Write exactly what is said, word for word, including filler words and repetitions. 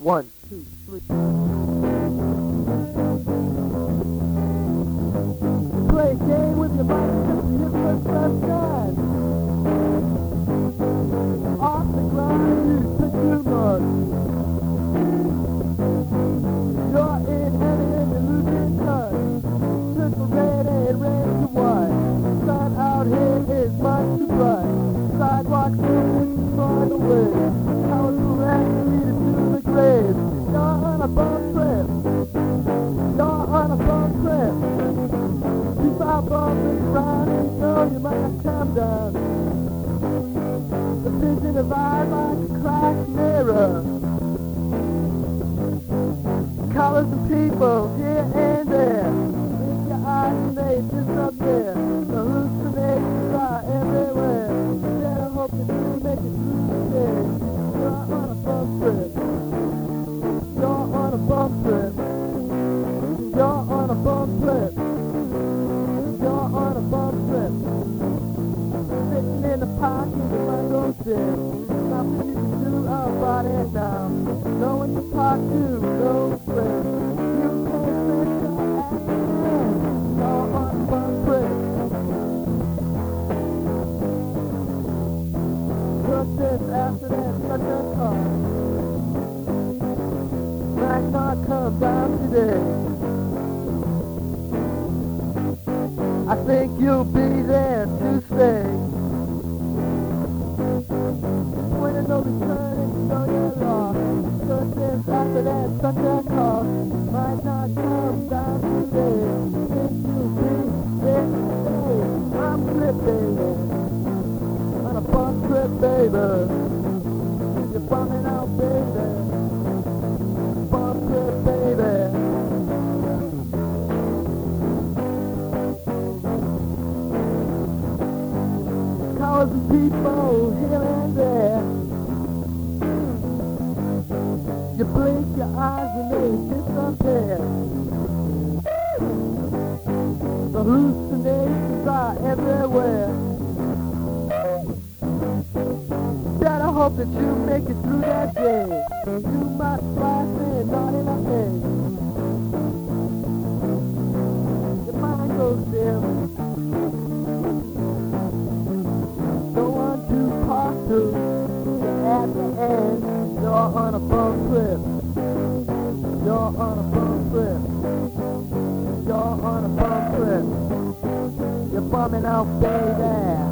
One, two, three. Play a game with your mind just to hit the sunshine. Off the ground, you took too much. You're in heaven and you're losing touch. Turn from red and red to white. Sun out here is much too bright. Sidewalks moving far away. How is the rest leading to the grave? You're on a bum trip. You're on a bum trip. Keep our bumping around and you know you might come down. The vision of eyes like a cracked mirror. Colors of people here and there. With your eyes and they disappear. The hallucinations are everywhere. Better hope that you make it through the day. You're on a bum trip. You're on a bum trip. You're on a bum trip. You're on a bum trip. Sitting in the pocket of my doorstep. Nothing you can do about it now. No one to talk to, no friend. You can't fix your accident. You're on a bum trip. Took this after that such a car. Might not come down today. I think you'll be there to stay. When I know return and you know you're lost. Took this after that such a car. Might not come down today. Think you'll be there to stay. I'm tripping on a bum trip, baby. You're bumming out, baby. Bum trip, baby. Colors of people here and there. You blink your eyes and they disappear. The hallucinations are everywhere. Better hope that you make it through that day. You might fly in, not in a day. Your mind goes dim. No one to talk to. At the end, you're on a bum trip. You're on a bum trip. You're on a bum trip. You're bumming out, baby.